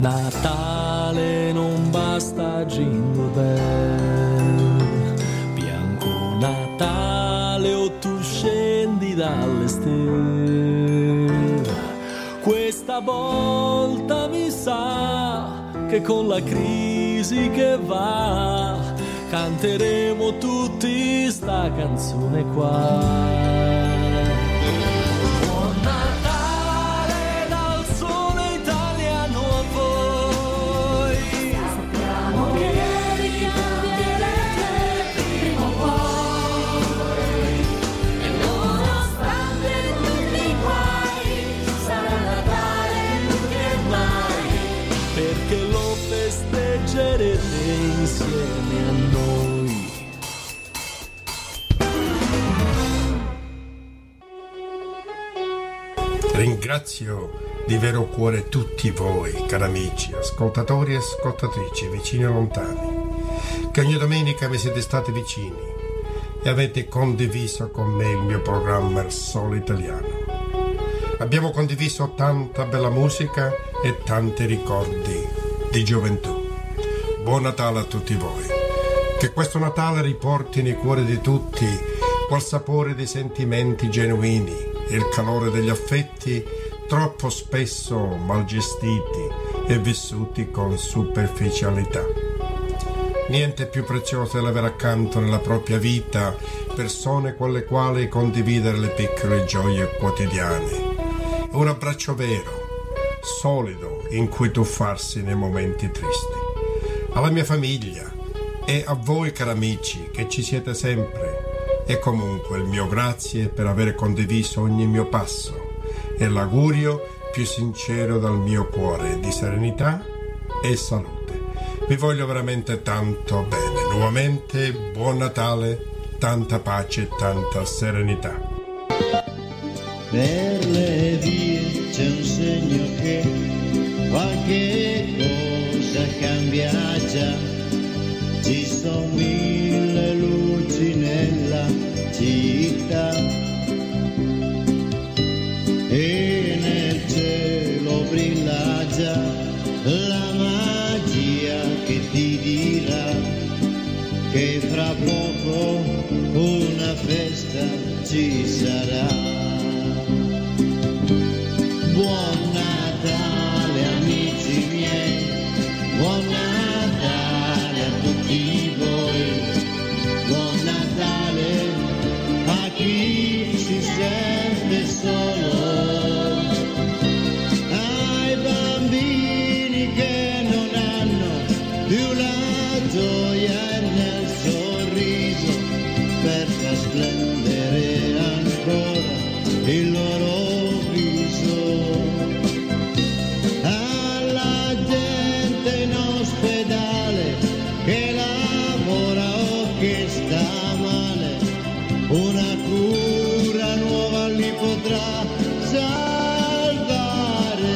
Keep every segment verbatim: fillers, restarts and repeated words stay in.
Natale non basta Jingle Bell, bianco Natale o tu scendi dalle stelle. Questa volta mi sa che con la crisi che va canteremo tutti sta canzone qua. Insieme a noi. Ringrazio di vero cuore tutti voi, cari amici, ascoltatori e ascoltatrici, vicini e lontani, che ogni domenica mi siete stati vicini e avete condiviso con me il mio programma Il Sole Italiano. Abbiamo condiviso tanta bella musica e tanti ricordi di gioventù. Buon Natale a tutti voi. Che questo Natale riporti nei cuori di tutti quel sapore dei sentimenti genuini e il calore degli affetti troppo spesso mal gestiti e vissuti con superficialità. Niente più prezioso dell'avere accanto nella propria vita persone con le quali condividere le piccole gioie quotidiane. Un abbraccio vero, solido, in cui tuffarsi nei momenti tristi. Alla mia famiglia e a voi cari amici che ci siete sempre e comunque il mio grazie per aver condiviso ogni mio passo e l'augurio più sincero dal mio cuore di serenità e salute. Vi voglio veramente tanto bene. Nuovamente buon Natale, tanta pace e tanta serenità. Per le vie c'è un segno che qualche cosa cambia già, ci sono mille luci nella città e nel cielo brilla già la magia che ti dirà che fra poco una festa ci sarà. Buon Natale amici miei, buon Natale a tutti voi, buon Natale a chi si sente solo, ai bambini che non hanno più la gioia nel sorriso per far splendere ancora il loro che lavora o che sta male, una cura nuova li potrà salvare.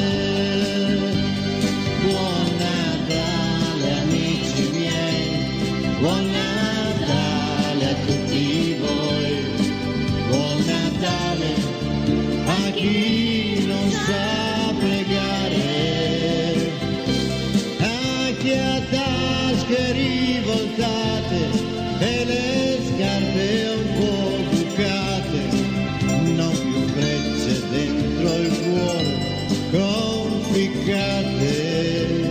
Buon Natale amici miei, buon Natale a tutti voi, buon Natale a chi non sa pregare, a chi ha tasche rivoltate e le scarpe un po' bucate, non più frecce dentro il cuore conficcate,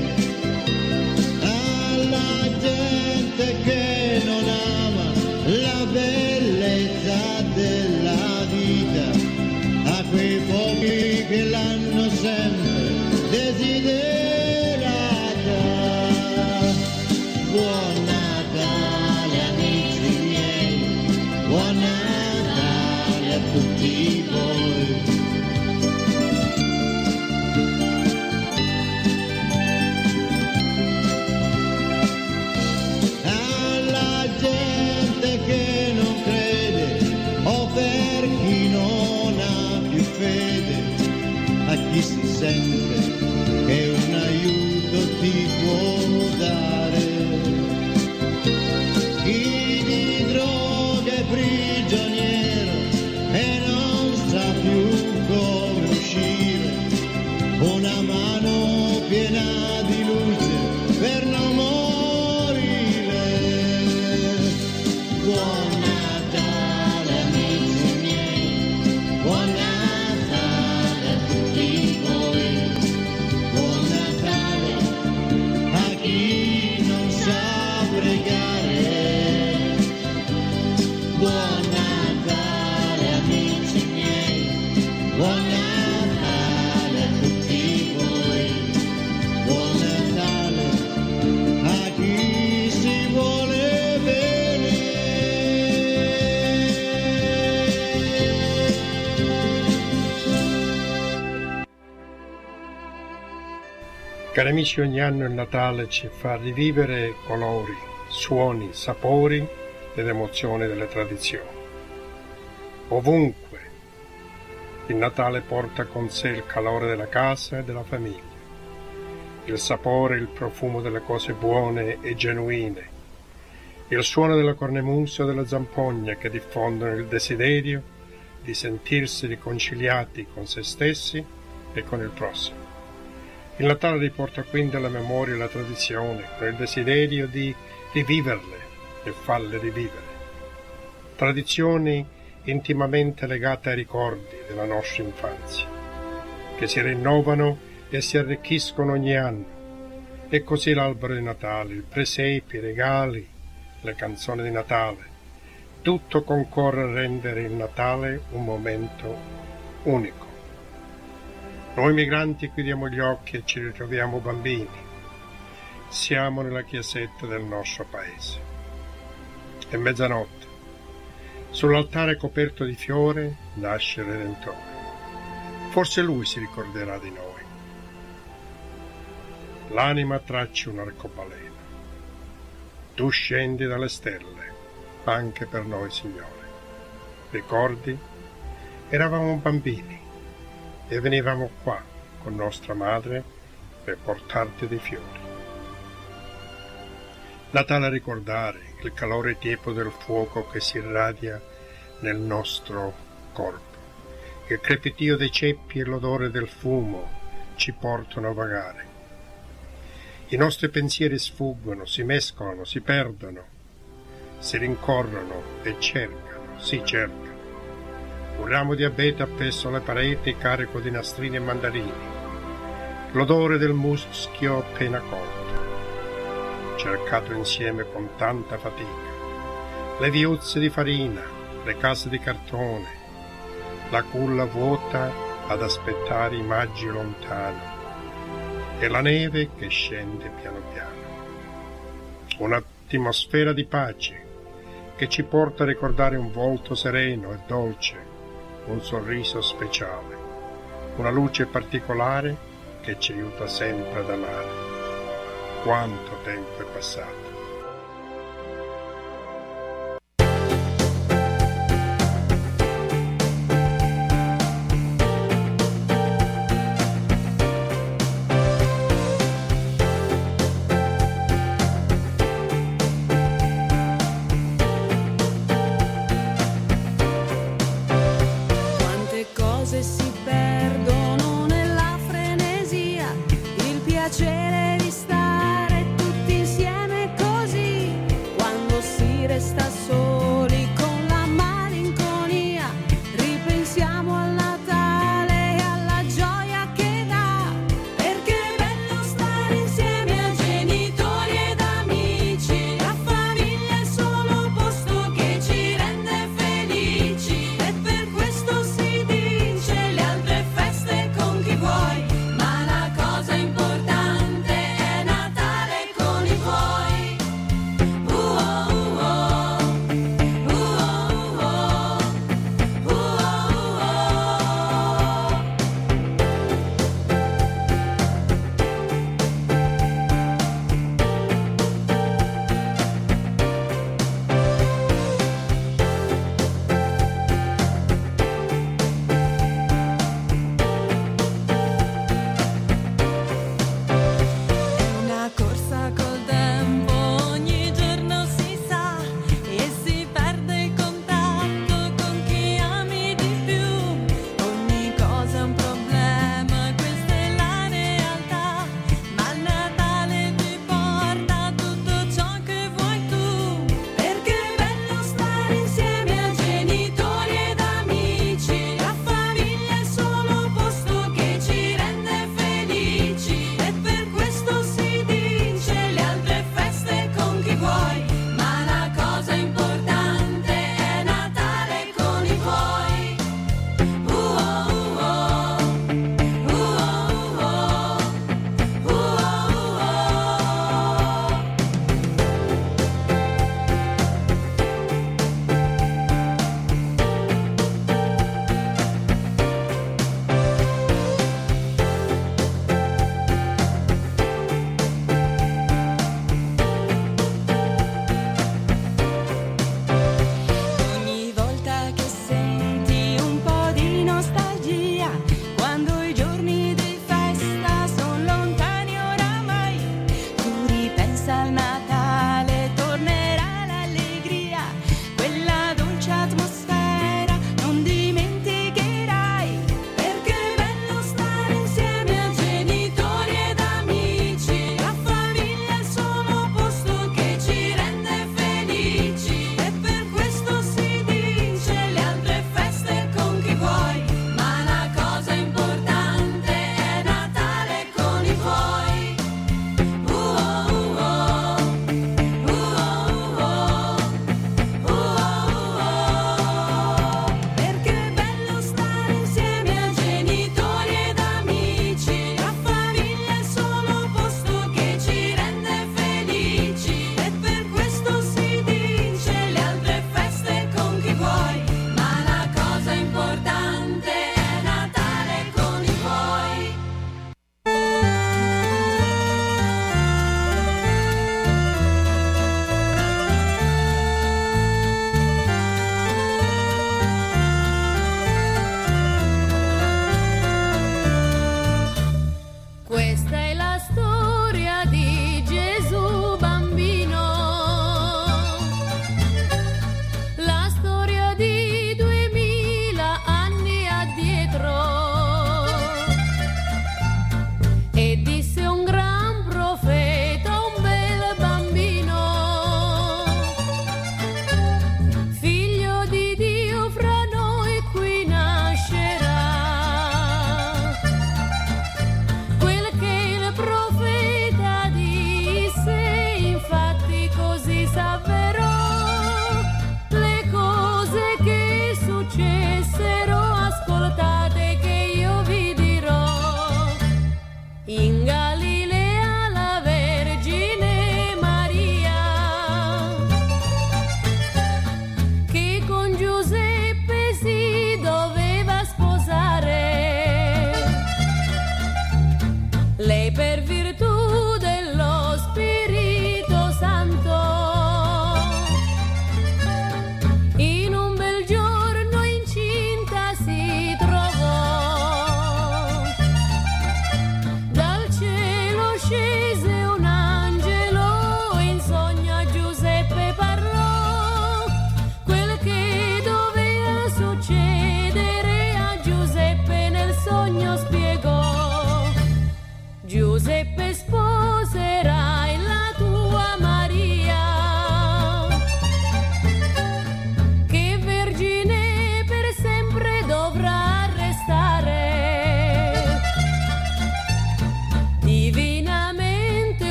alla gente che non ama la bellezza della vita, a quei pochi che l'hanno sempre desiderata. Buon Natale amici miei, Cari amici, ogni anno il Natale ci fa rivivere colori, suoni, sapori ed emozioni delle tradizioni. Ovunque il Natale porta con sé il calore della casa e della famiglia, il sapore e il profumo delle cose buone e genuine, il suono della cornamusa o della zampogna che diffondono il desiderio di sentirsi riconciliati con se stessi e con il prossimo. Il Natale riporta quindi alla memoria la tradizione con il desiderio di riviverle e farle rivivere. Tradizioni intimamente legate ai ricordi della nostra infanzia, che si rinnovano e si arricchiscono ogni anno. E così l'albero di Natale, il presepe, i regali, le canzoni di Natale, tutto concorre a rendere il Natale un momento unico. Noi migranti chiudiamo gli occhi e ci ritroviamo bambini. Siamo nella chiesetta del nostro paese. È mezzanotte. Sull'altare coperto di fiore nasce il Redentore. Forse lui si ricorderà di noi. L'anima traccia un arcobaleno. Tu scendi dalle stelle, anche per noi, Signore. Ricordi? Eravamo bambini e venivamo qua con nostra madre per portarti dei fiori. Natale a ricordare il calore tiepo del fuoco che si irradia nel nostro corpo. Il crepitio dei ceppi e l'odore del fumo ci portano a vagare. I nostri pensieri sfuggono, si mescolano, si perdono, si rincorrono e cercano, si cercano. Un ramo di abete appeso alle pareti carico di nastrini e mandarini, l'odore del muschio appena cotto, cercato insieme con tanta fatica, le viuzze di farina, le case di cartone, la culla vuota ad aspettare i maggi lontani e la neve che scende piano piano. Un'atmosfera di pace che ci porta a ricordare un volto sereno e dolce, un sorriso speciale, una luce particolare che ci aiuta sempre ad amare. Quanto tempo è passato! Si perdono nella frenesia, il piacere di stare tutti insieme così, quando si resta soli con la malinconia, ripensiamo al Natale e alla gioia che dà, perché è bello stare insieme a genitori ed amici, la famiglia è il solo posto che ci rende felici, e per questo si feste con chi vuoi, ma la cosa importante è Natale.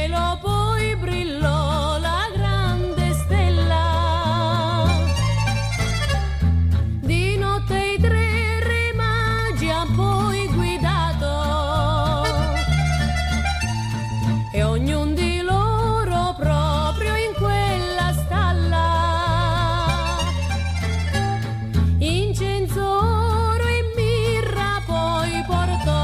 cielo poi brillò la grande stella. Di notte i tre re magi ha poi guidato e ognuno di loro proprio in quella stalla incenso, oro e mirra poi portò.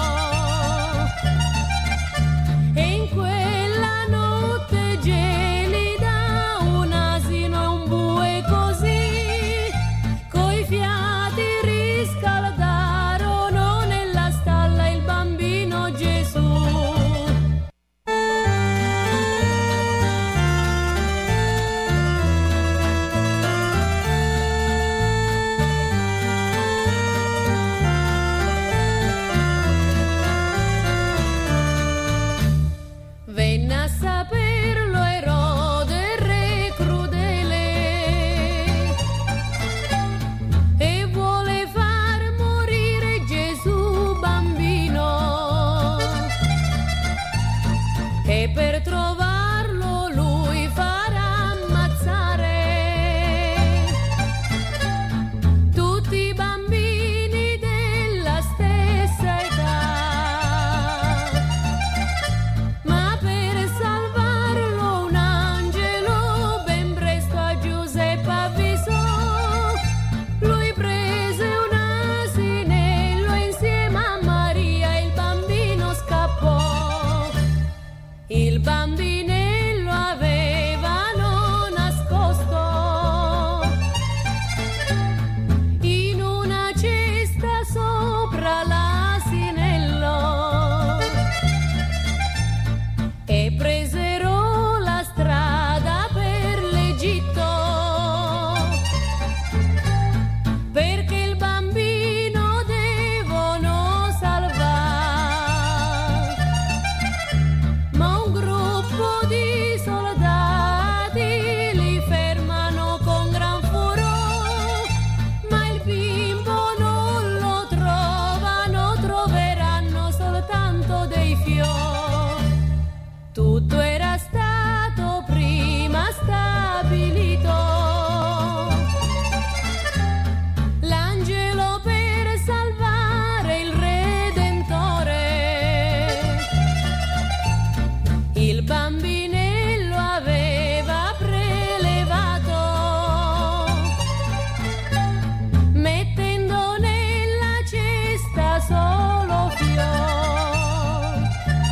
E in quella notte gelida un asino e un bue così coi fiati riscaldarono nella stalla il bambino Gesù. Venne a saperlo Erode, re crudele, e vuole far morire Gesù bambino, e per trovarlo lui farà ammazzare tutti i bambini della stessa età. Ma per salvarlo un angelo ben presto a Giuseppe avvisò. Lui prese un asinello insieme a Maria e il bambino scappò. Il bambinello avevano nascosto in una cesta sopra l'asinello e presero la strada per l'Egitto, perché il bambino devono salvare. Ma un gruppo di soldati li fermano con gran furore, ma il bimbo non lo trovano, troveranno soltanto dei fiori. Tutto era stato prima stabilito. L'angelo per salvare il Redentore il bambinello aveva prelevato, mettendo nella cesta solo fior.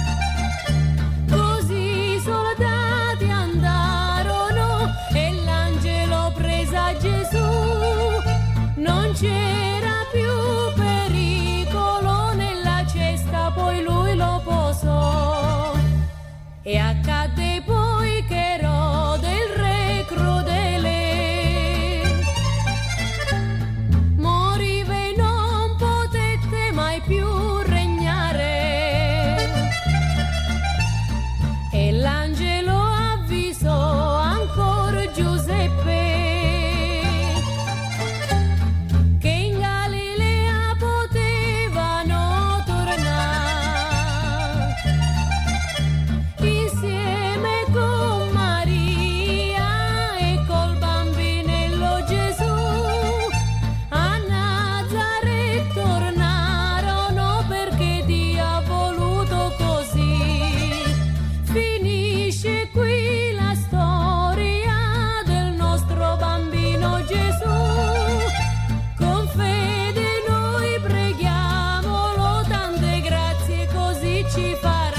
Così i soldati andarono e l'angelo prese a Gesù. Non c'era più pericolo nella cesta, poi lui lo posò. E accadde poi che Erode il re crudele moriva e non potette mai più regnare. E l'angelo avvisò ancora Giuseppe che in Galilea potevano tornare insieme con Maria e col bambinello Gesù. A Nazaret tornarono perché Dio ha voluto così. Finisce qui la storia del nostro bambino Gesù. Con fede noi preghiamolo, tante grazie così ci farà.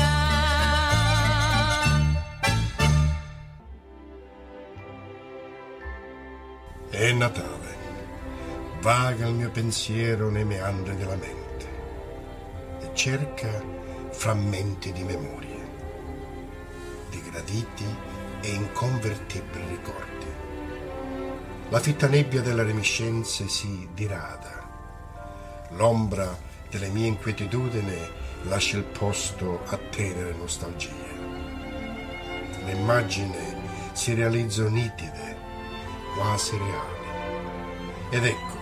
È Natale. Vaga il mio pensiero nei meandri della mente e cerca frammenti di memorie, di graditi e inconvertibili ricordi. La fitta nebbia delle reminiscenze si dirada. L'ombra delle mie inquietudini lascia il posto a tenere nostalgie. Le immagini si realizzano nitide, quasi reali. Ed ecco,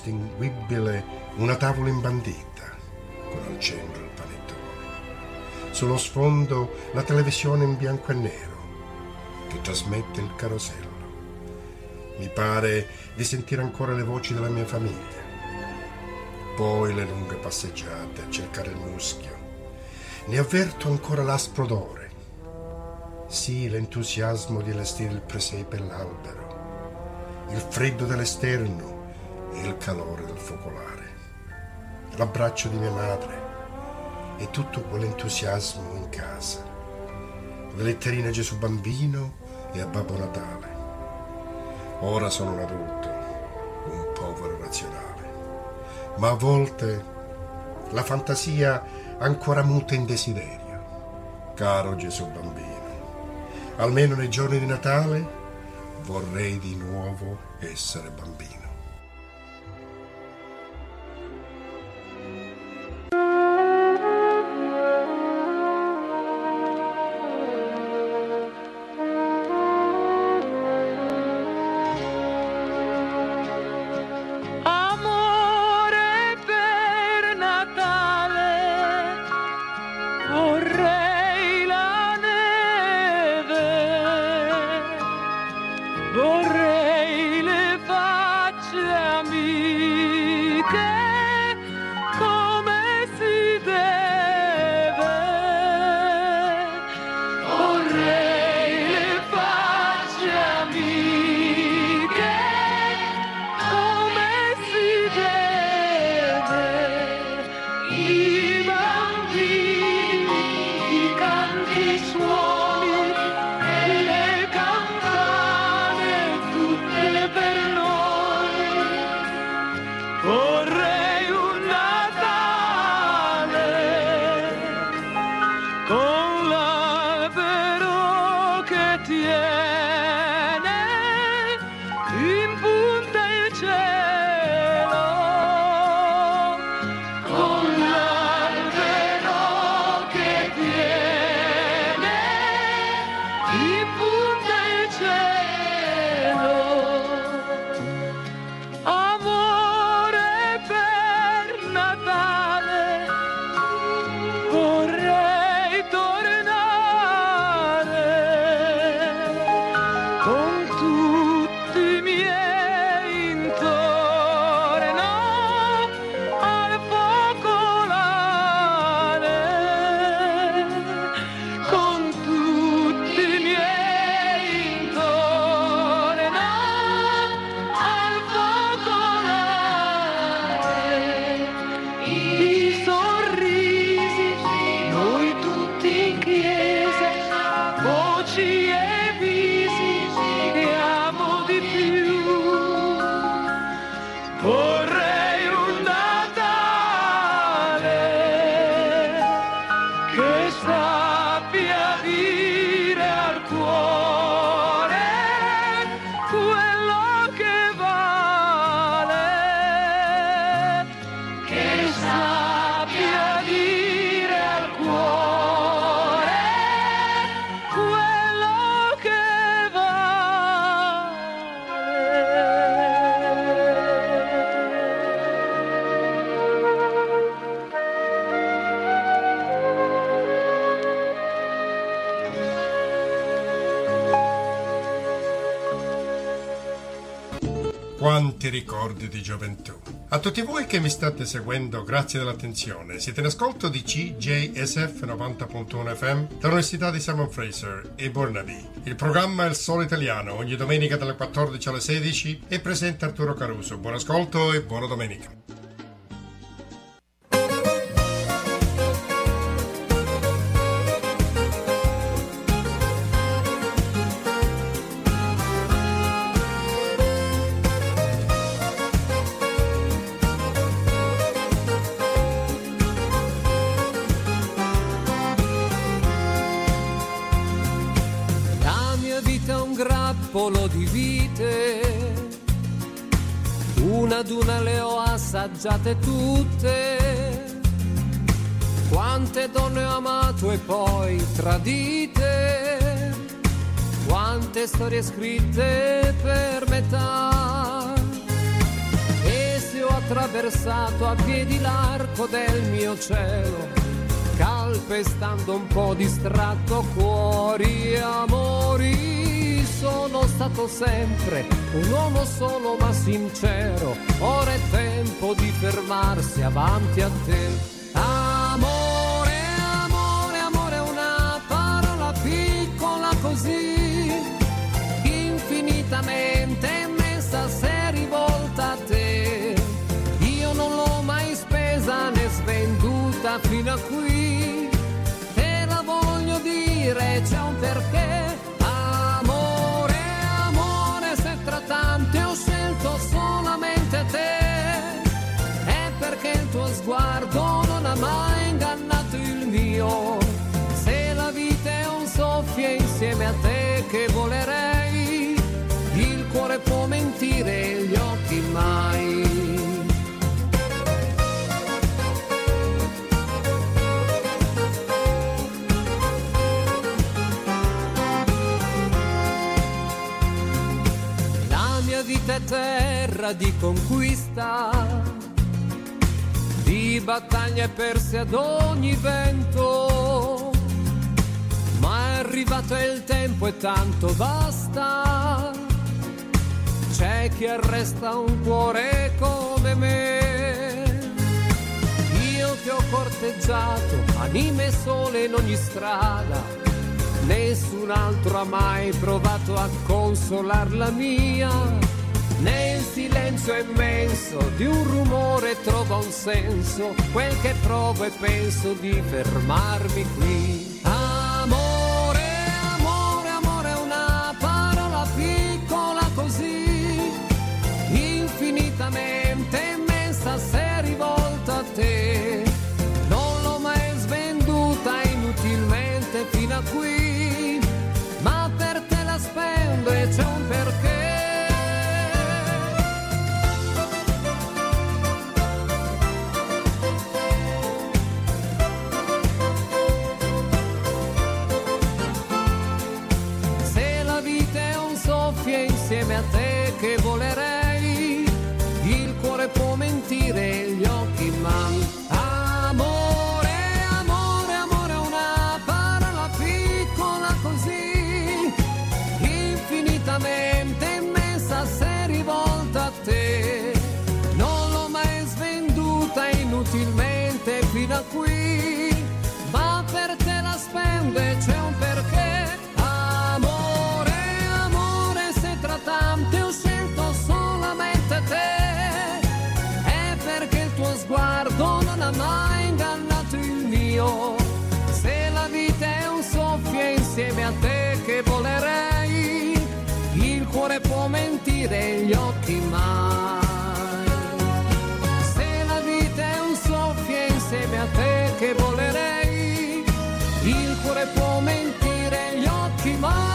distinguibile una tavola imbandita con al centro il panettone. Sullo sfondo la televisione in bianco e nero che trasmette il carosello. Mi pare di sentire ancora le voci della mia famiglia. Poi le lunghe passeggiate a cercare il muschio. Ne avverto ancora l'aspro odore. Sì, l'entusiasmo di allestire il presepe e l'albero, il freddo dell'esterno e il calore del focolare, l'abbraccio di mia madre e tutto quell'entusiasmo in casa, le letterine a Gesù Bambino e a Babbo Natale. Ora sono un adulto, un povero razionale, ma a volte la fantasia ancora muta in desiderio. Caro Gesù Bambino, almeno nei giorni di Natale vorrei di nuovo essere bambino. Quanti ricordi di gioventù. A tutti voi che mi state seguendo, grazie dell'attenzione. Siete in ascolto di C J S F novanta punto uno F M dall'Università di Simon Fraser e Burnaby. Il programma è Il Solo Italiano, ogni domenica dalle quattordici alle sedici, e presenta Arturo Caruso. Buon ascolto e buona domenica. Di vite, una ad una le ho assaggiate tutte, quante donne ho amato e poi tradite, quante storie scritte per metà, e se ho attraversato a piedi l'arco del mio cielo, calpestando un po' distratto cuori e amori. Sono stato sempre un uomo solo ma sincero, ora è tempo di fermarsi avanti a te. Amore, amore, amore, una parola piccola così, infinitamente immensa se rivolta a te. Io non l'ho mai spesa né svenduta fino a qui, te la voglio dire, c'è un perché. Amore, amore, se tra tante ho scelto solamente te, è perché il tuo sguardo non ha mai ingannato il mio. Se la vita è un soffio insieme a te che volerei, il cuore può mentire, gli occhi mai. Vita è terra di conquista, di battaglie perse ad ogni vento, ma è arrivato il tempo e tanto basta. C'è chi arresta un cuore come me, io che ho corteggiato anime sole in ogni strada, nessun altro ha mai provato a consolar la mia. Nel silenzio immenso di un rumore trova un senso, quel che provo e penso di fermarmi qui. Amore, amore, amore, una parola piccola così, infinitamente immensa se rivolta a te. Non l'ho mai svenduta inutilmente fino a qui, ma per te la spendo e c'è un perché. Insieme a te che volerei, il cuore può mentire, gli occhi mai. Amore, amore, amore, una parola piccola così, infinitamente immensa se rivolta a te. Non l'ho mai svenduta inutilmente fino a qui, ma per te la spendo e c'è un perché. Tante ho scelto solamente te, è perché il tuo sguardo non ha mai ingannato il mio. Se la vita è un soffio insieme a te che volerei, il cuore può mentire, gli occhi mai. Se la vita è un soffio insieme a te che volerei, il cuore può mentire, gli occhi mai.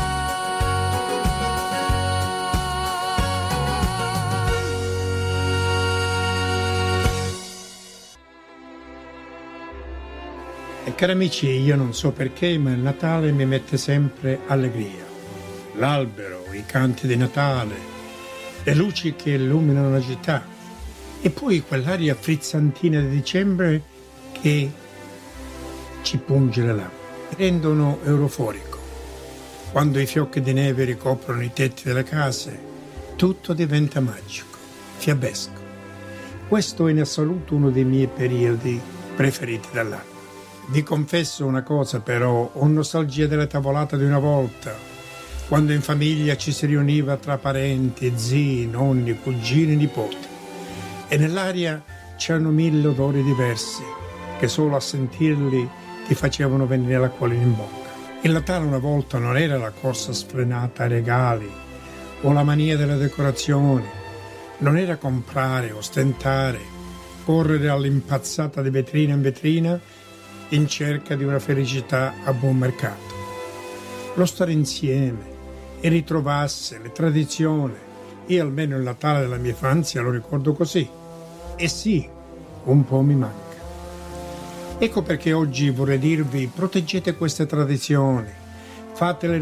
E cari amici, io non so perché, ma il Natale mi mette sempre allegria. L'albero, i canti di Natale, le luci che illuminano la città e poi quell'aria frizzantina di dicembre che ci punge le labbra, rendono euforico. Quando i fiocchi di neve ricoprono i tetti delle case, tutto diventa magico, fiabesco. Questo è in assoluto uno dei miei periodi preferiti dell'anno. Vi confesso una cosa però, ho nostalgia della tavolata di una volta, quando in famiglia ci si riuniva tra parenti, zii, nonni, cugini, nipoti. E nell'aria c'erano mille odori diversi, che solo a sentirli ti facevano venire l'acquolina in bocca. Il Natale una volta non era la corsa sfrenata ai regali, o la mania delle decorazioni, non era comprare, ostentare, correre all'impazzata di vetrina in vetrina, in cerca di una felicità a buon mercato. Lo stare insieme, e ritrovarsi, le tradizioni. Io almeno il Natale della mia infanzia lo ricordo così. E sì, un po' mi manca. Ecco perché oggi vorrei dirvi: proteggete queste tradizioni, fatele